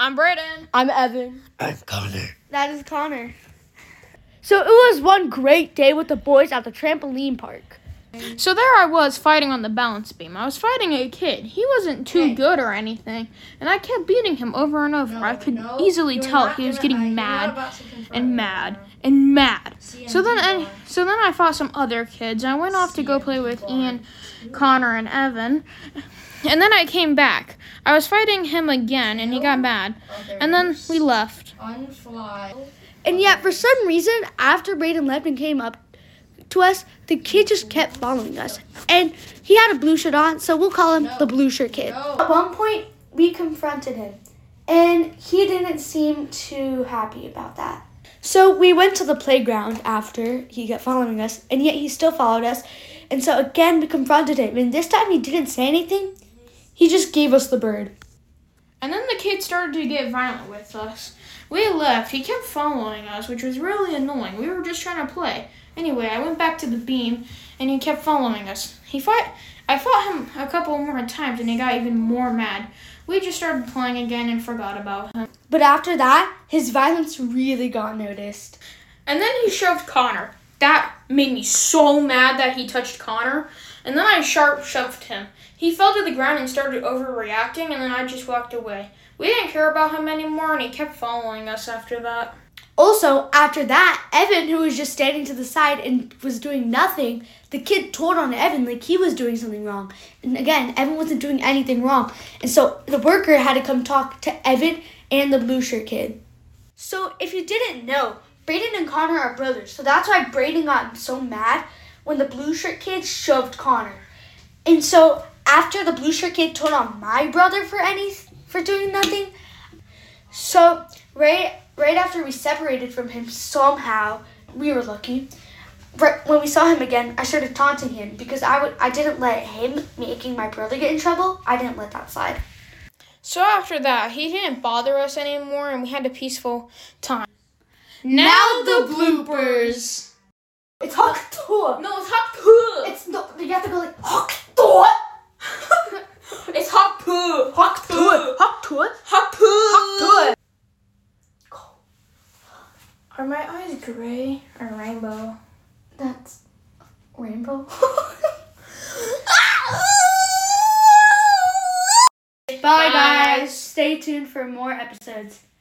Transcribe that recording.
I'm Brayden. I'm Evan. I'm Connor. That is Connor. So it was one great day with the boys at the trampoline park. So there I was fighting on the balance beam. I was fighting a kid. He wasn't too good or anything, and I kept beating him over and over. I could easily tell he was getting mad and mad and mad. So then I fought some other kids. I went off to go play with Ian, Connor, and Evan. And then I came back. I was fighting him again, and he got mad. And then we left. And yet, for some reason, after Brayden left and came up to us, the kid just kept following us. And he had a blue shirt on, so we'll call him the blue shirt kid. At one point, we confronted him, and he didn't seem too happy about that. So we went to the playground after he kept following us, and yet he still followed us. And so again, we confronted him, and this time he didn't say anything. He just gave us the bird. And then the kid started to get violent with us. We left. He kept following us, which was really annoying. We were just trying to play. Anyway, I went back to the beam, and he kept following us. I fought him a couple more times, and he got even more mad. We just started playing again and forgot about him. But after that, his violence really got noticed. And then he shoved Connor. That made me so mad that he touched Connor. And then I shoved him. He fell to the ground and started overreacting, and then I just walked away. We didn't care about him anymore, and he kept following us after that. Also, after that, Evan, who was just standing to the side and was doing nothing, the kid told on Evan like he was doing something wrong. And again, Evan wasn't doing anything wrong. And so the worker had to come talk to Evan and the blue shirt kid. So if you didn't know, Brayden and Connor are brothers. So that's why Brayden got so mad when the blue shirt kid shoved Connor. And so after the blue shirt kid told on my brother for doing nothing, so right after we separated from him somehow, we were lucky. Right when we saw him again, I started taunting him because I didn't let him making my brother get in trouble. I didn't let that slide. So after that, he didn't bother us anymore, and we had a peaceful time. Now the bloopers. It's Hoktua. No, it's Hokpoo. It's no. You have to go like Hoktua. It's Hokpoo. Hoktua. Hoktua. Hokpoo. Hoktua. Are my eyes gray or rainbow? That's rainbow. Bye guys. Stay tuned for more episodes.